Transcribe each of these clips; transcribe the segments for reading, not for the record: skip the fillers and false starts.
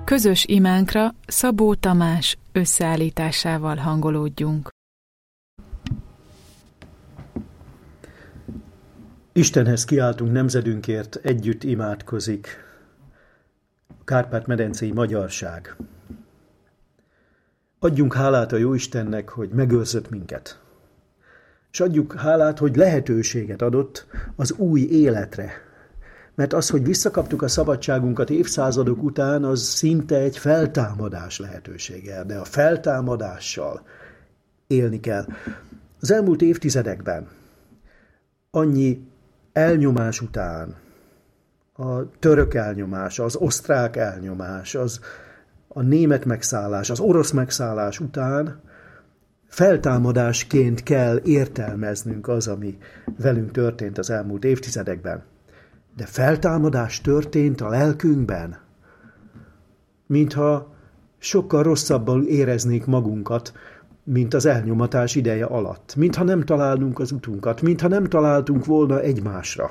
Közös imánkra Szabó Tamás összeállításával hangolódjunk. Istenhez kiáltunk nemzedünkért, együtt imádkozik a Kárpát-medencei magyarság. Adjunk hálát a Jóistennek, hogy megőrzött minket. És adjuk hálát, hogy lehetőséget adott az új életre. Mert az, hogy visszakaptuk a szabadságunkat évszázadok után, az szinte egy feltámadás lehetősége. De a feltámadással élni kell. Az elmúlt évtizedekben annyi elnyomás után, a török elnyomás, az osztrák elnyomás, a német megszállás, az orosz megszállás után feltámadásként kell értelmeznünk az, ami velünk történt az elmúlt évtizedekben. De feltámadás történt a lelkünkben, mintha sokkal rosszabbul éreznék magunkat, mint az elnyomatás ideje alatt, mintha nem találnunk az utunkat, mintha nem találtunk volna egymásra.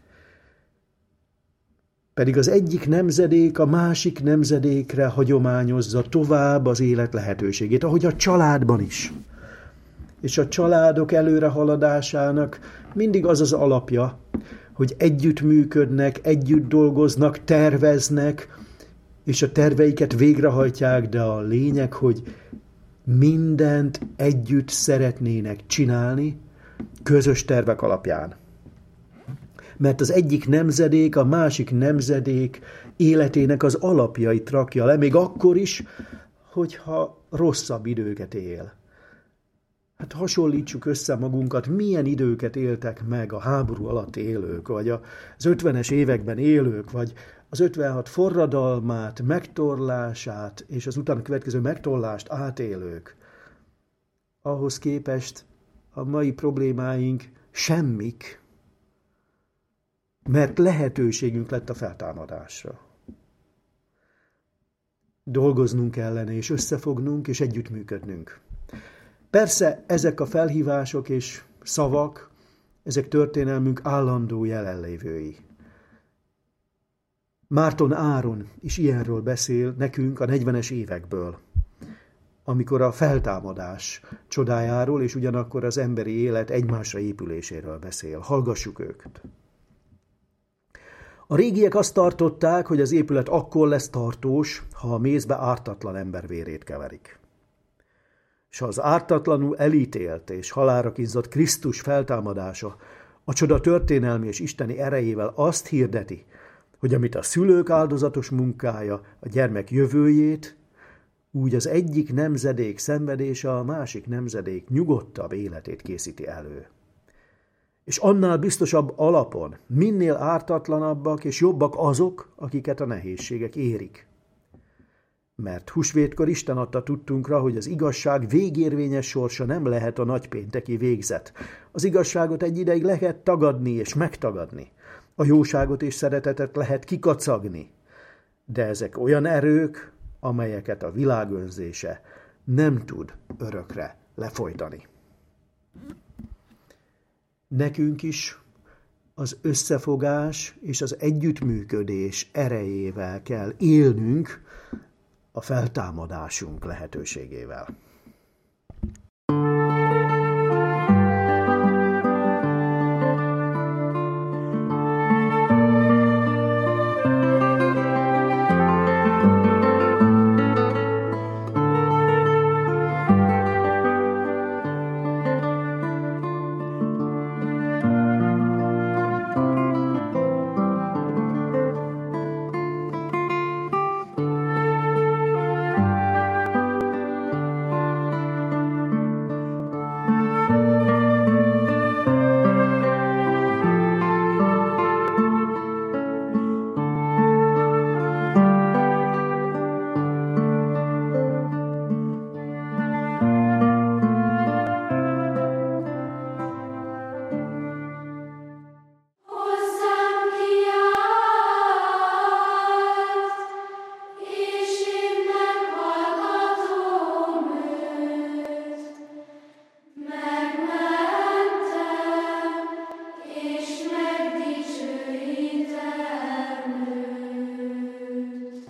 Pedig az egyik nemzedék a másik nemzedékre hagyományozza tovább az élet lehetőségét, ahogy a családban is. És a családok előrehaladásának mindig az az alapja, hogy együtt működnek, együtt dolgoznak, terveznek, és a terveiket végrehajtják, de a lényeg, hogy mindent együtt szeretnének csinálni, közös tervek alapján. Mert az egyik nemzedék a másik nemzedék életének az alapjait rakja le, még akkor is, hogyha rosszabb időket él. Hát hasonlítsuk össze magunkat, milyen időket éltek meg a háború alatt élők, vagy az 50-es években élők, vagy az 56 forradalmát, megtorlását és az utána következő megtorlást átélők. Ahhoz képest a mai problémáink semmik, mert lehetőségünk lett a feltámadásra. Dolgoznunk ellene, és összefognunk, és együttműködnünk. Persze ezek a felhívások és szavak, ezek történelmünk állandó jelenlévői. Márton Áron is ilyenről beszél nekünk a 40-es évekből, amikor a feltámadás csodájáról és ugyanakkor az emberi élet egymásra épüléséről beszél. Hallgassuk őket. A régiek azt tartották, hogy az épület akkor lesz tartós, ha a mézbe ártatlan ember vérét keverik. És ha az ártatlanul elítélt és halálra kínzott Krisztus feltámadása a csoda történelmi és isteni erejével azt hirdeti, hogy amit a szülők áldozatos munkája a gyermek jövőjét, úgy az egyik nemzedék szenvedése a másik nemzedék nyugodtabb életét készíti elő. És annál biztosabb alapon minél ártatlanabbak és jobbak azok, akiket a nehézségek érik. Mert húsvétkor Isten adta tudtunkra, hogy az igazság végérvényes sorsa nem lehet a nagypénteki végzet. Az igazságot egy ideig lehet tagadni és megtagadni. A jóságot és szeretetet lehet kikacagni. De ezek olyan erők, amelyeket a világönzése nem tud örökre lefolytani. Nekünk is az összefogás és az együttműködés erejével kell élnünk a feltámadásunk lehetőségével.